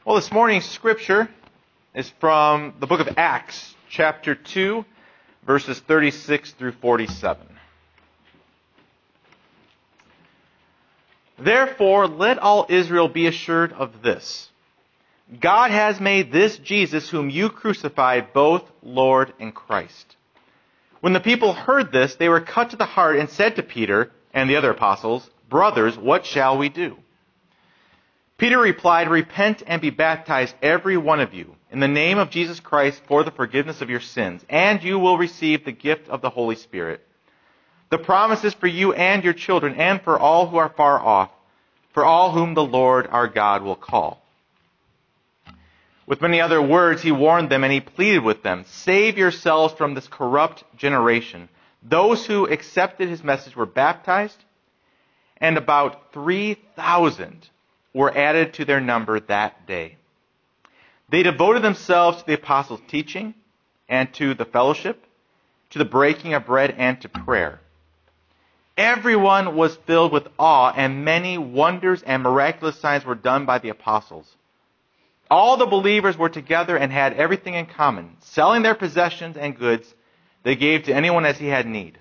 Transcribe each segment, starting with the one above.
Well, this morning's scripture is from the book of Acts, chapter 2, verses 36 through 47. Therefore, let all Israel be assured of this. God has made this Jesus, whom you crucified, both Lord and Christ. When the people heard this, they were cut to the heart and said to Peter and the other apostles, "Brothers, what shall we do?" Peter replied, "Repent and be baptized, every one of you, in the name of Jesus Christ for the forgiveness of your sins, and you will receive the gift of the Holy Spirit. The promise is for you and your children, and for all who are far off, for all whom the Lord our God will call." With many other words, he warned them and he pleaded with them, "Save yourselves from this corrupt generation." Those who accepted his message were baptized, and about 3,000 were added to their number that day. They devoted themselves to the apostles' teaching and to the fellowship, to the breaking of bread and to prayer. Everyone was filled with awe, and many wonders and miraculous signs were done by the apostles. All the believers were together and had everything in common. Selling their possessions and goods, they gave to anyone as he had need.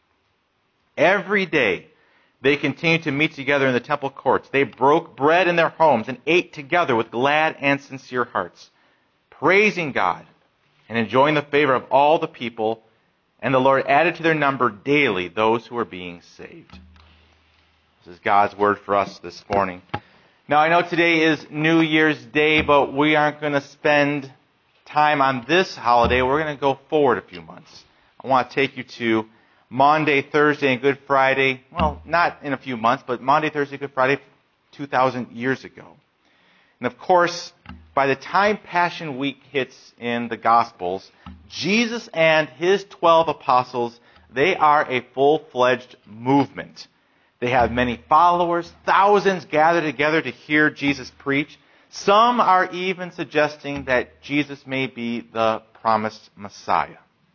Every day, they continued to meet together in the temple courts. They broke bread in their homes and ate together with glad and sincere hearts, praising God and enjoying the favor of all the people. And the Lord added to their number daily those who were being saved. This is God's word for us this morning. Now, I know today is New Year's Day, but we aren't going to spend time on this holiday. We're going to go forward a few months. I want to take you to Maundy, Thursday, and Good Friday. Well, not in a few months, but Maundy, Thursday, Good Friday, 2,000 years ago. And of course, by the time Passion Week hits in the Gospels, Jesus and his 12 apostles, they are a full-fledged movement. They have many followers, thousands gather together to hear Jesus preach. Some are even suggesting that Jesus may be the promised Messiah.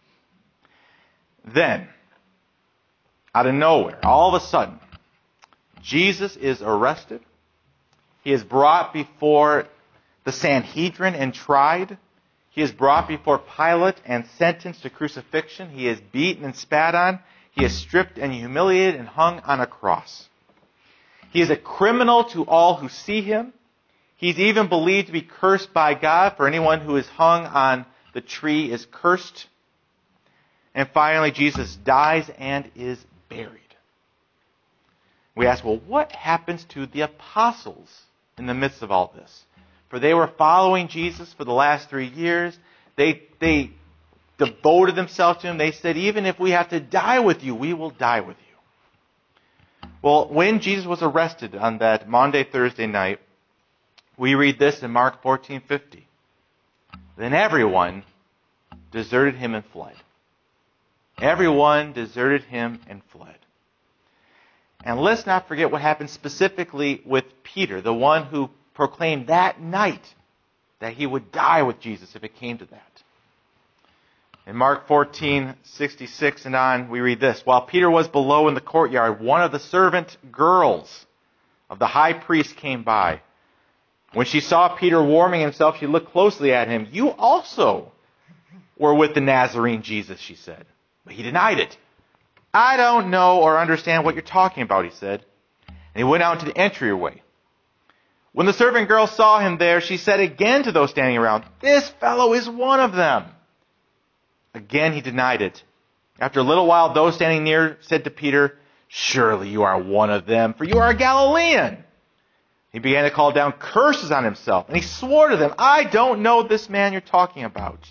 Then, out of nowhere, all of a sudden, Jesus is arrested. He is brought before the Sanhedrin and tried. He is brought before Pilate and sentenced to crucifixion. He is beaten and spat on. He is stripped and humiliated and hung on a cross. He is a criminal to all who see him. He's even believed to be cursed by God, for anyone who is hung on the tree is cursed. And finally, Jesus dies and is buried. We ask, well, what happens to the apostles in the midst of all this? For they were following Jesus for the last 3 years. They devoted themselves to him. They said, even if we have to die with you, we will die with you. Well, when Jesus was arrested on that Maundy, Thursday night, we read this in Mark 14:50. Then everyone deserted him and fled. Everyone deserted him and fled. And let's not forget what happened specifically with Peter, the one who proclaimed that night that he would die with Jesus if it came to that. In Mark 14:66 and on, we read this. While Peter was below in the courtyard, one of the servant girls of the high priest came by. When she saw Peter warming himself, she looked closely at him. "You also were with the Nazarene Jesus," she said. But he denied it. "I don't know or understand what you're talking about," he said. And he went out into the entryway. When the servant girl saw him there, she said again to those standing around, "This fellow is one of them." Again he denied it. After a little while, those standing near said to Peter, "Surely you are one of them, for you are a Galilean." He began to call down curses on himself, and he swore to them, "I don't know this man you're talking about."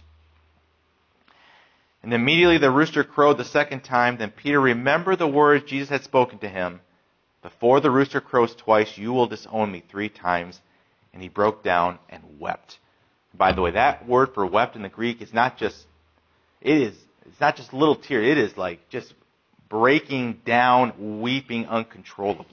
And immediately the rooster crowed the second time. Then Peter remembered the words Jesus had spoken to him. "Before the rooster crows twice, you will disown me 3 times. And he broke down and wept. By the way, that word for wept in the Greek is not just, it's not just a little tear. It is like just breaking down, weeping uncontrollably.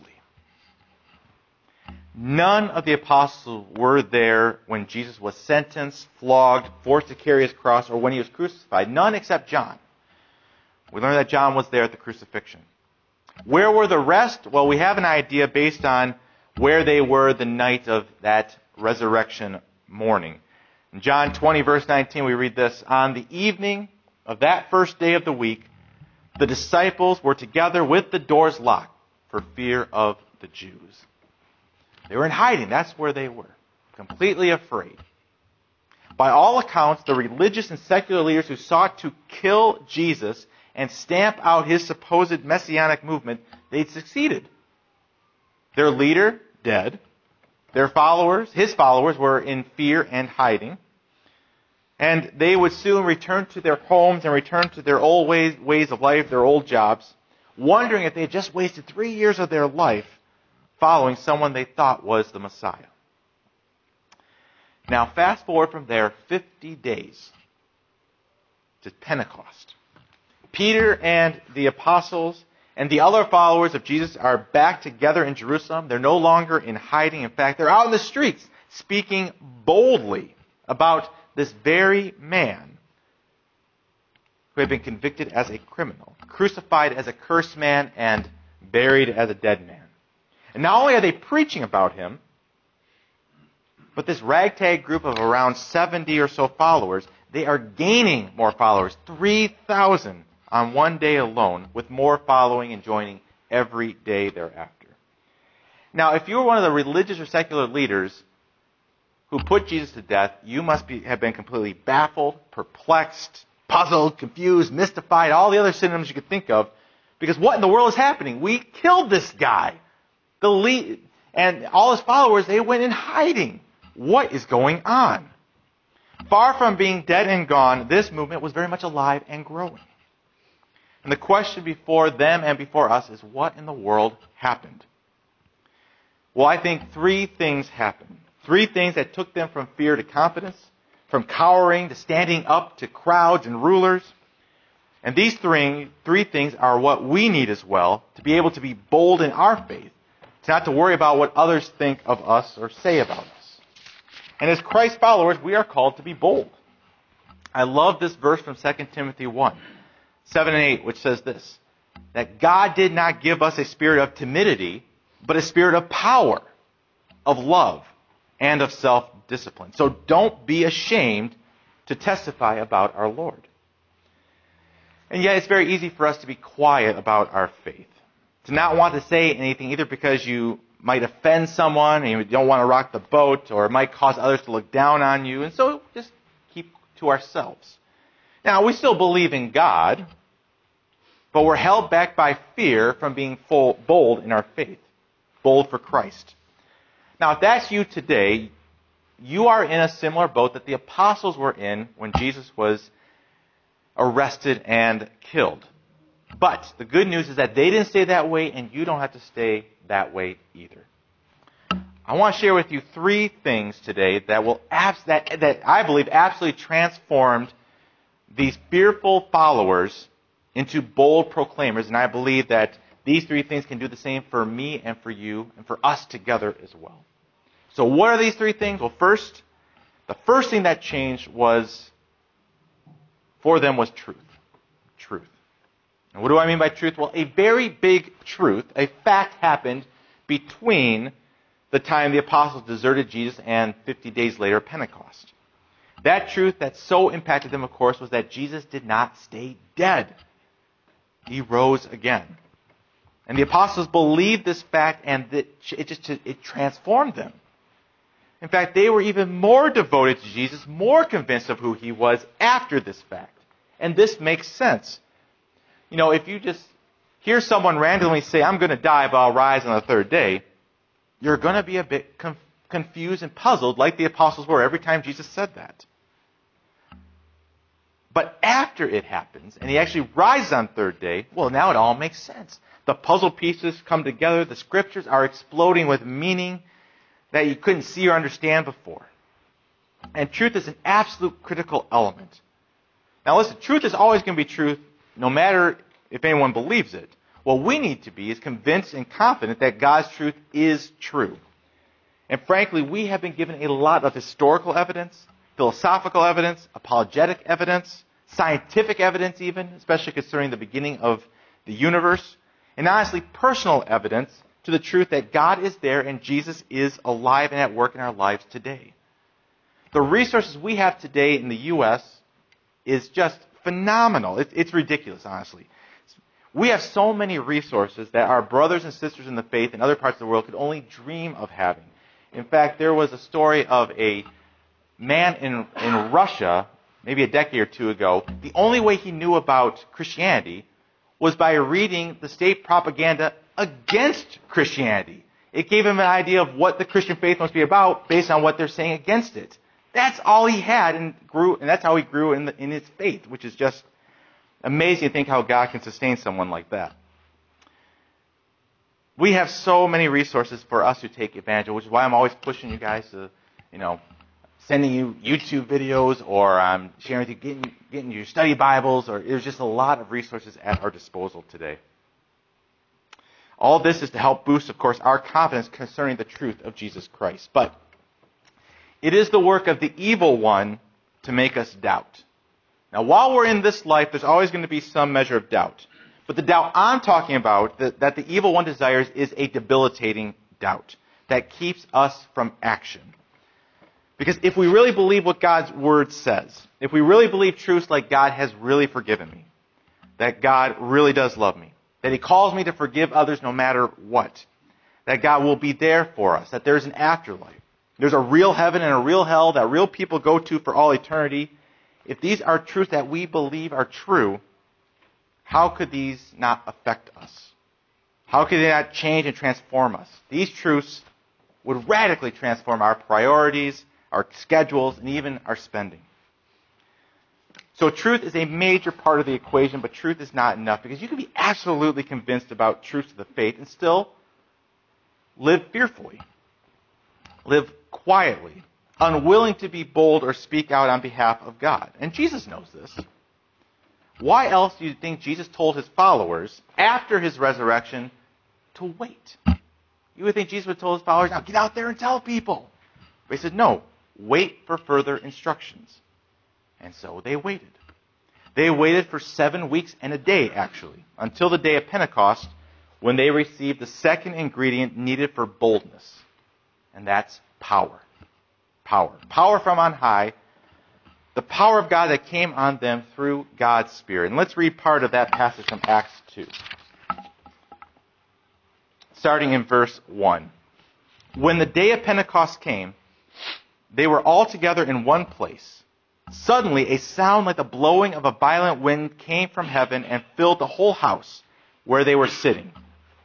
None of the apostles were there when Jesus was sentenced, flogged, forced to carry his cross, or when he was crucified. None except John. We learn that John was there at the crucifixion. Where were the rest? Well, we have an idea based on where they were the night of that resurrection morning. In John 20, verse 19, we read this: On the evening of that first day of the week, the disciples were together with the doors locked for fear of the Jews. They were in hiding. That's where they were, completely afraid. By all accounts, the religious and secular leaders who sought to kill Jesus and stamp out his supposed messianic movement, they'd succeeded. Their leader, dead. Their followers, his followers, were in fear and hiding. And they would soon return to their homes and return to their old ways of life, their old jobs, wondering if they had just wasted 3 years of their life following someone they thought was the Messiah. Now, fast forward from there 50 days to Pentecost. Peter and the apostles and the other followers of Jesus are back together in Jerusalem. They're no longer in hiding. In fact, they're out in the streets speaking boldly about this very man who had been convicted as a criminal, crucified as a cursed man, and buried as a dead man. And not only are they preaching about him, but this ragtag group of around 70 or so followers, they are gaining more followers, 3,000 on one day alone, with more following and joining every day thereafter. Now, if you were one of the religious or secular leaders who put Jesus to death, you must have been completely baffled, perplexed, puzzled, confused, mystified, all the other synonyms you could think of, because what in the world is happening? We killed this guy. And all his followers, they went in hiding. What is going on? Far from being dead and gone, this movement was very much alive and growing. And the question before them and before us is, what in the world happened? Well, I think 3 things happened. 3 things that took them from fear to confidence, from cowering to standing up to crowds and rulers. And these three things are what we need as well to be able to be bold in our faith, to not to worry about what others think of us or say about us. And as Christ followers, we are called to be bold. I love this verse from 2 Timothy 1, 7 and 8, which says this: that God did not give us a spirit of timidity, but a spirit of power, of love, and of self-discipline. So don't be ashamed to testify about our Lord. And yet it's very easy for us to be quiet about our faith, to not want to say anything, either because you might offend someone and you don't want to rock the boat, or it might cause others to look down on you, and so just keep to ourselves. Now, we still believe in God, but we're held back by fear from being bold in our faith, bold for Christ. Now, if that's you today, you are in a similar boat that the apostles were in when Jesus was arrested and killed. But the good news is that they didn't stay that way, and you don't have to stay that way either. I want to share with you 3 things today that I believe absolutely transformed these fearful followers into bold proclaimers, and I believe that these 3 things can do the same for me and for you and for us together as well. So what are these 3 things? Well, the first thing that changed for them was truth. Truth. And what do I mean by truth? Well, a very big truth, a fact happened between the time the apostles deserted Jesus and 50 days later, Pentecost. That truth that so impacted them, of course, was that Jesus did not stay dead. He rose again. And the apostles believed this fact, and it transformed them. In fact, they were even more devoted to Jesus, more convinced of who he was after this fact. And this makes sense. You know, if you just hear someone randomly say, "I'm going to die, but I'll rise on the 3rd day," you're going to be a bit confused and puzzled, like the apostles were every time Jesus said that. But after it happens, and he actually rises on 3rd day, well, now it all makes sense. The puzzle pieces come together. The scriptures are exploding with meaning that you couldn't see or understand before. And truth is an absolute critical element. Now listen, truth is always going to be truth, no matter if anyone believes it. What we need to be is convinced and confident that God's truth is true. And frankly, we have been given a lot of historical evidence, philosophical evidence, apologetic evidence, scientific evidence even, especially concerning the beginning of the universe, and honestly, personal evidence to the truth that God is there and Jesus is alive and at work in our lives today. The resources we have today in the U.S. is just phenomenal. It's ridiculous, honestly. We have so many resources that our brothers and sisters in the faith in other parts of the world could only dream of having. In fact, there was a story of a man in Russia, maybe a decade or two ago. The only way he knew about Christianity was by reading the state propaganda against Christianity. It gave him an idea of what the Christian faith must be about based on what they're saying against it. That's all he had, and that's how he grew in his faith, which is just amazing to think how God can sustain someone like that. We have so many resources for us to take advantage of, which is why I'm always pushing you guys to, sending you YouTube videos, or sharing with you, getting your study Bibles, or there's just a lot of resources at our disposal today. All this is to help boost, of course, our confidence concerning the truth of Jesus Christ. But it is the work of the evil one to make us doubt. Now, while we're in this life, there's always going to be some measure of doubt. But the doubt I'm talking about, that the evil one desires, is a debilitating doubt that keeps us from action. Because if we really believe what God's Word says, if we really believe truths like God has really forgiven me, that God really does love me, that He calls me to forgive others no matter what, that God will be there for us, that there's an afterlife, there's a real heaven and a real hell that real people go to for all eternity, if these are truths that we believe are true, how could these not affect us? How could they not change and transform us? These truths would radically transform our priorities, our schedules, and even our spending. So truth is a major part of the equation, but truth is not enough, because you can be absolutely convinced about truths of the faith and still live fearfully, live quietly, unwilling to be bold or speak out on behalf of God. And Jesus knows this. Why else do you think Jesus told his followers after his resurrection to wait? You would think Jesus would have told his followers, now get out there and tell people. But he said, no, wait for further instructions. And so they waited. They waited for 7 weeks and a day, actually, until the day of Pentecost, when they received the second ingredient needed for boldness. And that's power. Power. Power from on high. The power of God that came on them through God's Spirit. And let's read part of that passage from Acts 2. Starting in verse 1. When the day of Pentecost came, they were all together in one place. Suddenly a sound like the blowing of a violent wind came from heaven and filled the whole house where they were sitting.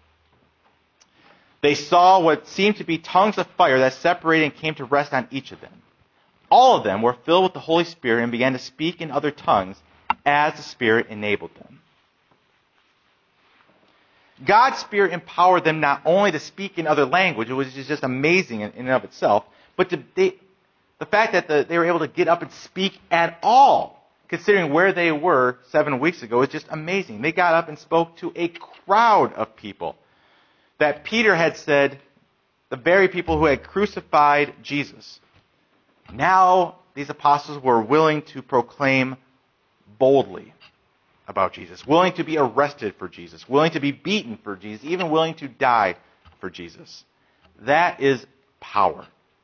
They saw what seemed to be tongues of fire that separated and came to rest on each of them. All of them were filled with the Holy Spirit and began to speak in other tongues as the Spirit enabled them. God's Spirit empowered them not only to speak in other languages, which is just amazing in and of itself, but the fact that they were able to get up and speak at all, considering where they were 7 weeks ago, is just amazing. They got up and spoke to a crowd of people that Peter had said, the very people who had crucified Jesus. Now these apostles were willing to proclaim boldly about Jesus, willing to be arrested for Jesus, willing to be beaten for Jesus, even willing to die for Jesus. That is power.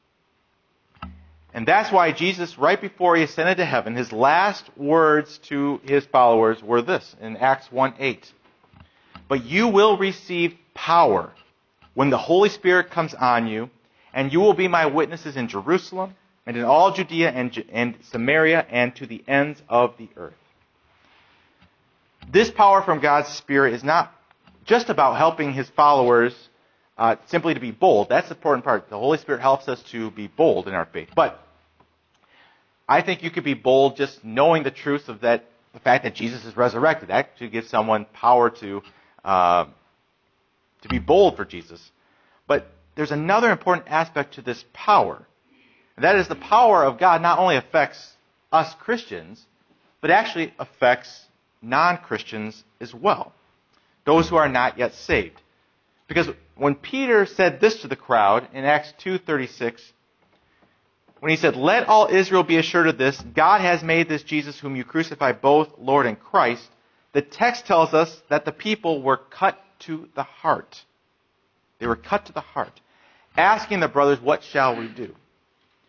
And that's why Jesus, right before he ascended to heaven, his last words to his followers were this, in Acts 1:8. But you will receive power when the Holy Spirit comes on you, and you will be my witnesses in Jerusalem, and in all Judea and Samaria, and to the ends of the earth. This power from God's Spirit is not just about helping his followers simply to be bold. That's the important part. The Holy Spirit helps us to be bold in our faith. But I think you could be bold just knowing the truth of the fact that Jesus is resurrected. That actually gives someone power to be bold for Jesus. But there's another important aspect to this power. And that is the power of God not only affects us Christians, but actually affects non-Christians as well. Those who are not yet saved. Because when Peter said this to the crowd in Acts 2:36, when he said, let all Israel be assured of this, God has made this Jesus whom you crucified both Lord and Christ, the text tells us that the people were cut to the heart. They were cut to the heart, asking the brothers, what shall we do?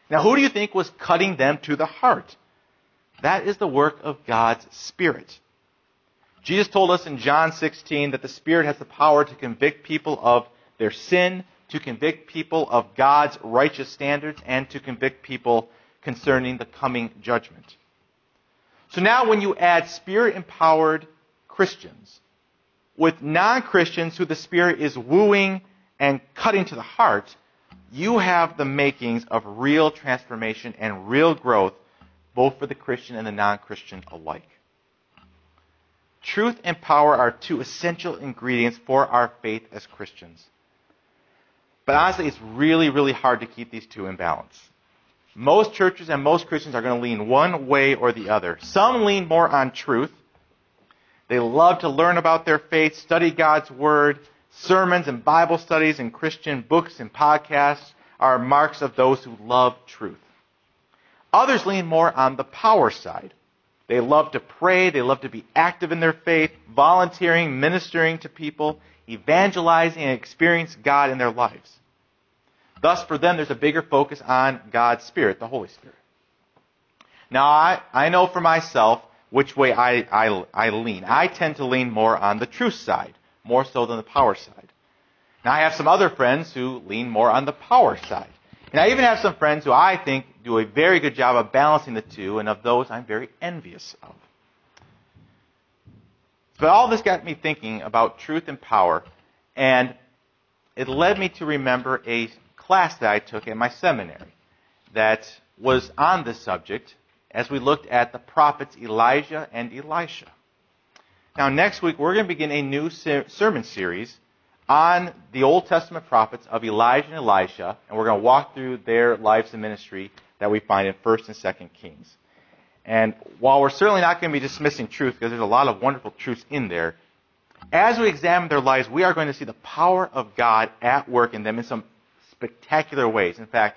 Now, who do you think was cutting them to the heart? That is the work of God's Spirit. Jesus told us in John 16 that the Spirit has the power to convict people of their sin, to convict people of God's righteous standards, and to convict people concerning the coming judgment. So now when you add Spirit-empowered Christians with non-Christians who the Spirit is wooing and cutting to the heart, you have the makings of real transformation and real growth, both for the Christian and the non-Christian alike. Truth and power are two essential ingredients for our faith as Christians. But honestly, it's really, really hard to keep these two in balance. Most churches and most Christians are going to lean one way or the other. Some lean more on truth. They love to learn about their faith, study God's Word. Sermons and Bible studies and Christian books and podcasts are marks of those who love truth. Others lean more on the power side. They love to pray. They love to be active in their faith, volunteering, ministering to people, evangelizing, and experience God in their lives. Thus, for them, there's a bigger focus on God's Spirit, the Holy Spirit. Now, I know for myself which way I lean. I tend to lean more on the truth side, more so than the power side. Now, I have some other friends who lean more on the power side. And I even have some friends who I think do a very good job of balancing the two, and of those I'm very envious of. But all this got me thinking about truth and power, and it led me to remember a class that I took at my seminary that was on this subject as we looked at the prophets Elijah and Elisha. Now, next week, we're going to begin a new sermon series on the Old Testament prophets of Elijah and Elisha, and we're going to walk through their lives and ministry that we find in 1 and 2 Kings. And while we're certainly not going to be dismissing truth, because there's a lot of wonderful truths in there, as we examine their lives, we are going to see the power of God at work in them in some spectacular ways. In fact,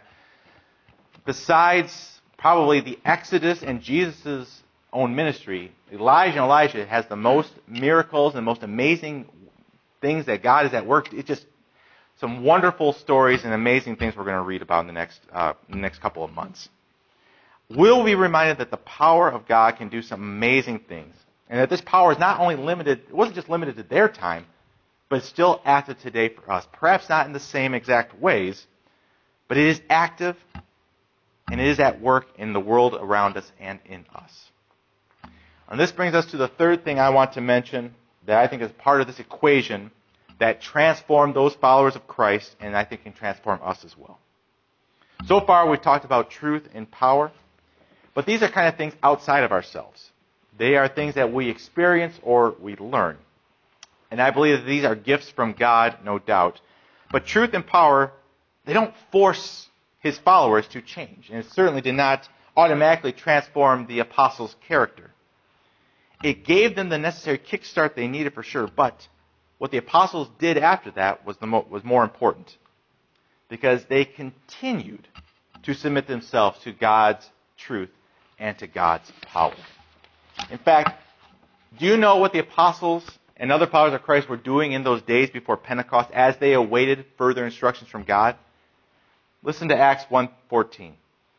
besides probably the Exodus and Jesus' own ministry, Elijah and Elisha has the most miracles and most amazing things that God is at work. It's just some wonderful stories and amazing things we're going to read about in the next couple of months. We'll be reminded that the power of God can do some amazing things, and that this power is not only limited, it wasn't just limited to their time, but it's still active today for us. Perhaps not in the same exact ways, but it is active, and it is at work in the world around us and in us. And this brings us to the third thing I want to mention that I think is part of this equation that transformed those followers of Christ, and I think can transform us as well. So far, we've talked about truth and power, but these are kind of things outside of ourselves. They are things that we experience or we learn. And I believe that these are gifts from God, no doubt. But truth and power, they don't force his followers to change. And it certainly did not automatically transform the apostles' character. It gave them the necessary kickstart they needed for sure, but what the apostles did after that was more important, because they continued to submit themselves to God's truth and to God's power. In fact, do you know what the apostles and other followers of Christ were doing in those days before Pentecost as they awaited further instructions from God? Listen to Acts 1:14.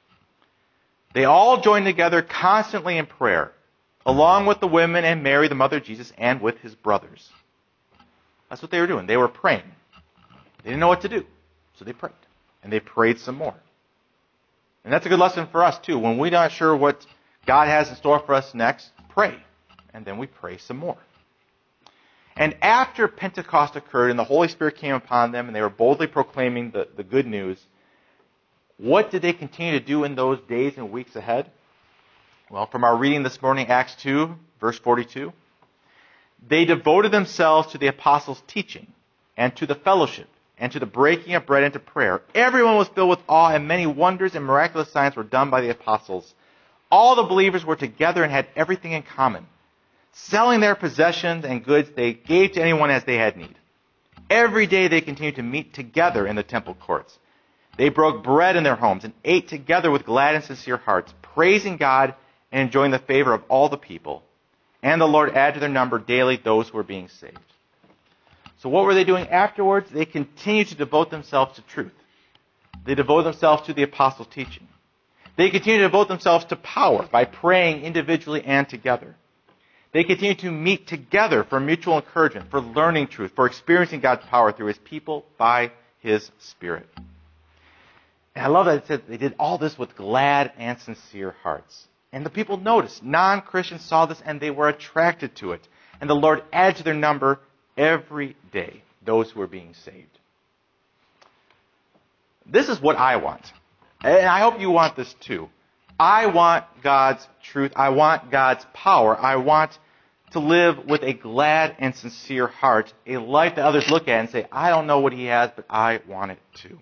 They all joined together constantly in prayer, along with the women and Mary, the mother of Jesus, and with his brothers. That's what they were doing. They were praying. They didn't know what to do, so they prayed. And they prayed some more. And that's a good lesson for us, too. When we're not sure what God has in store for us next, pray. And then we pray some more. And after Pentecost occurred and the Holy Spirit came upon them and they were boldly proclaiming the good news, what did they continue to do in those days and weeks ahead? Well, from our reading this morning, Acts 2, verse 42, they devoted themselves to the apostles' teaching and to the fellowship and to the breaking of bread and to prayer. Everyone was filled with awe, and many wonders and miraculous signs were done by the apostles. All the believers were together and had everything in common. Selling their possessions and goods, they gave to anyone as they had need. Every day they continued to meet together in the temple courts. They broke bread in their homes and ate together with glad and sincere hearts, praising God and enjoying the favor of all the people. And the Lord added to their number daily those who were being saved. So what were they doing afterwards? They continued to devote themselves to truth. They devoted themselves to the apostles' teaching. They continue to devote themselves to power by praying individually and together. They continue to meet together for mutual encouragement, for learning truth, for experiencing God's power through His people by His Spirit. And I love that it said they did all this with glad and sincere hearts. And the people noticed. Non-Christians saw this and they were attracted to it. And the Lord added to their number every day those who were being saved. This is what I want. And I hope you want this too. I want God's truth. I want God's power. I want to live with a glad and sincere heart, a life that others look at and say, I don't know what He has, but I want it too.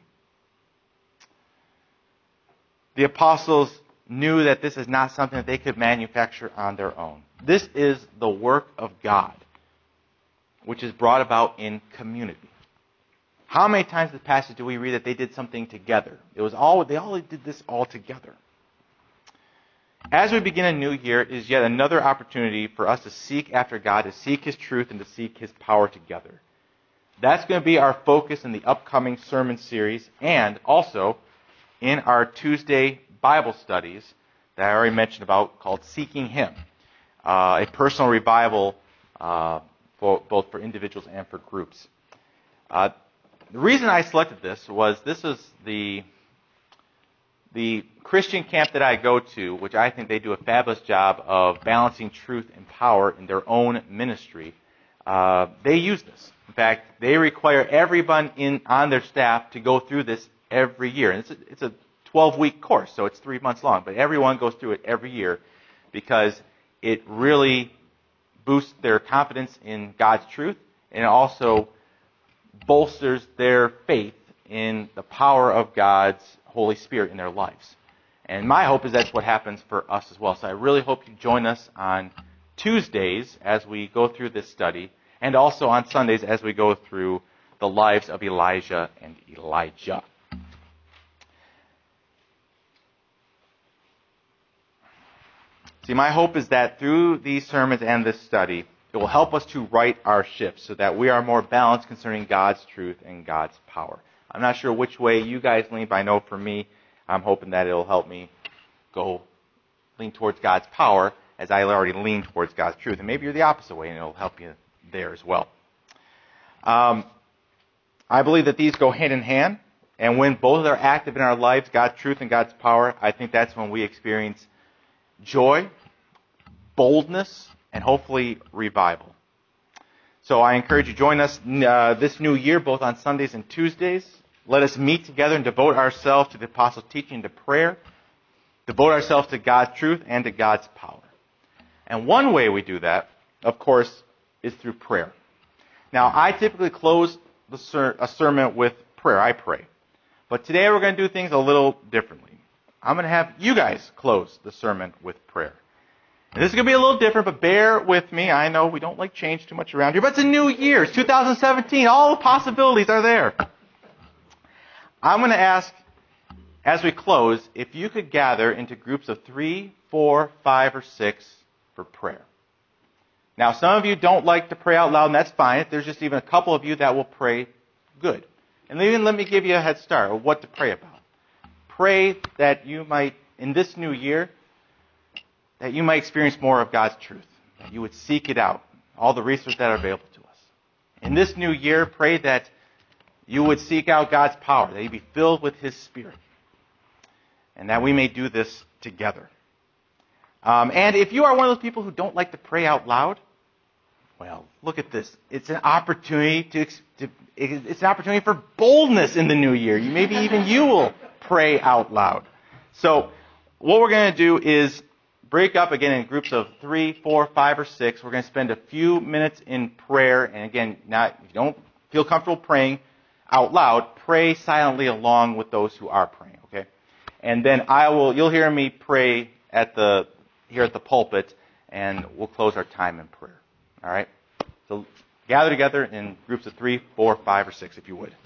The apostles knew that this is not something that they could manufacture on their own. This is the work of God, which is brought about in community. How many times in the passage do we read that they did something together? They all did this all together. As we begin a new year, it is yet another opportunity for us to seek after God, to seek His truth, and to seek His power together. That's going to be our focus in the upcoming sermon series, and also in our Tuesday Bible studies that I already mentioned about, called Seeking Him, a personal revival both for individuals and for groups. The reason I selected this is the Christian camp that I go to, which I think they do a fabulous job of balancing truth and power in their own ministry. They use this. In fact, they require everyone on their staff to go through this every year. And it's a 12-week course, so it's 3 months long. But everyone goes through it every year because it really boosts their confidence in God's truth, and it also bolsters their faith in the power of God's Holy Spirit in their lives. And my hope is that's what happens for us as well. So I really hope you join us on Tuesdays as we go through this study, and also on Sundays as we go through the lives of Elijah and Elijah. See, my hope is that through these sermons and this study, it will help us to right our ships so that we are more balanced concerning God's truth and God's power. I'm not sure which way you guys lean, but I know for me, I'm hoping that it'll help me lean towards God's power as I already lean towards God's truth. And maybe you're the opposite way, and it'll help you there as well. I believe that these go hand in hand, and when both are active in our lives, God's truth and God's power, I think that's when we experience joy, boldness, and hopefully revival. So I encourage you to join us this new year, both on Sundays and Tuesdays. Let us meet together and devote ourselves to the Apostles' teaching, to prayer, devote ourselves to God's truth and to God's power. And one way we do that, of course, is through prayer. Now, I typically close a sermon with prayer. I pray. But today we're going to do things a little differently. I'm going to have you guys close the sermon with prayer. And this is going to be a little different, but bear with me. I know we don't like change too much around here, but it's a new year. It's 2017. All the possibilities are there. I'm going to ask, as we close, if you could gather into groups of 3, 4, 5, or 6 for prayer. Now, some of you don't like to pray out loud, and that's fine. If there's just even a couple of you that will pray, good. And even let me give you a head start of what to pray about. Pray that you might, in this new year, that you might experience more of God's truth, that you would seek it out, all the resources that are available to us. In this new year, pray that you would seek out God's power, that you be filled with His Spirit, and that we may do this together. And if you are one of those people who don't like to pray out loud, well, look at this. It's an opportunity it's an opportunity for boldness in the new year. Maybe even you will pray out loud. So what we're going to do is break up again in groups of 3, 4, 5, or 6. We're going to spend a few minutes in prayer. And again, if you don't feel comfortable praying out loud, pray silently along with those who are praying. Okay? And then you'll hear me pray here at the pulpit, and we'll close our time in prayer. All right? So gather together in groups of 3, 4, 5, or 6, if you would.